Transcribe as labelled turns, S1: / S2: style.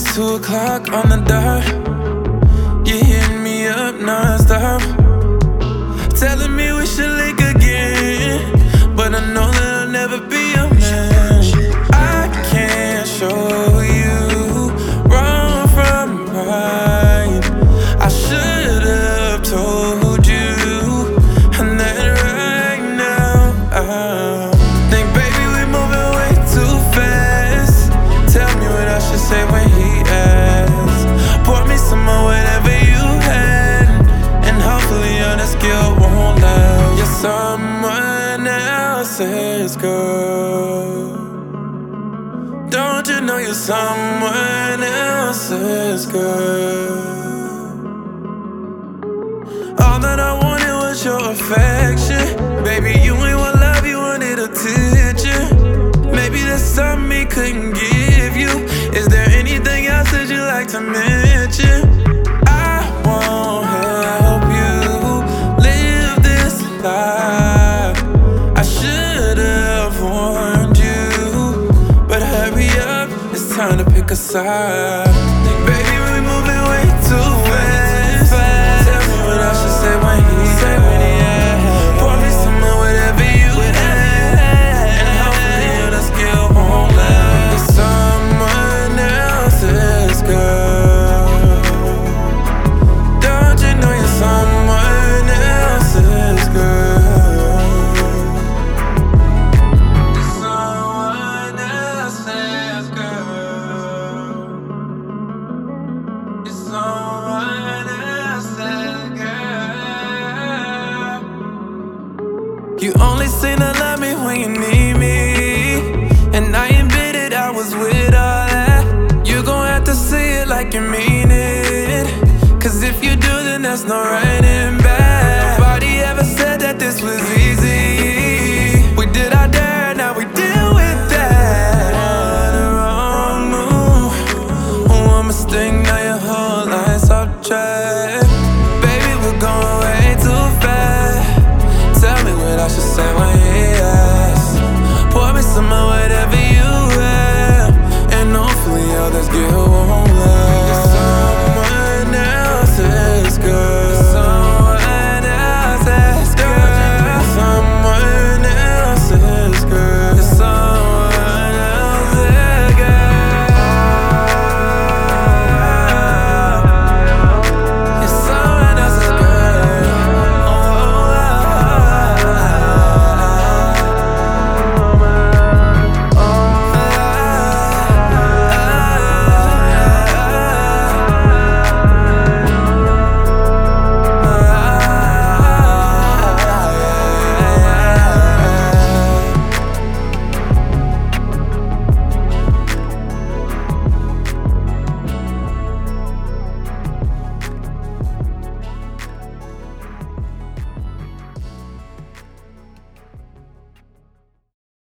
S1: 2 o'clock on the dot. You hit me up non-stop, telling me we should link again, but I know that I'll never be your man. I can't show you wrong from right. I should have told you, and that right now I think, baby, we moving way too fast. Tell me what I should say when he asks. Pour me some more, whatever you had, and hopefully all that skill won't last. You're someone else's girl. Don't you know you're someone else's girl? All that I wanted was your affection. Baby, you ain't what love, you wanted attention. Maybe there's something he couldn't give you. Is there anything else that you'd like to mention? I won't help you live this life. I should have warned you, but hurry up, it's time to pick a side. Baby, we moving way too fast. Tell me what I should say when he asks. Pour me some more, whatever you had, and hopefully all the skill won't last. You're someone else's girl. Don't you know you're someone else's girl? You're someone else's girl. You're someone else's girl. You only seem to love me when you need me, and I admitted I was with all that. You gon' have to see it like you mean it, 'cause if you do, then that's not right in me.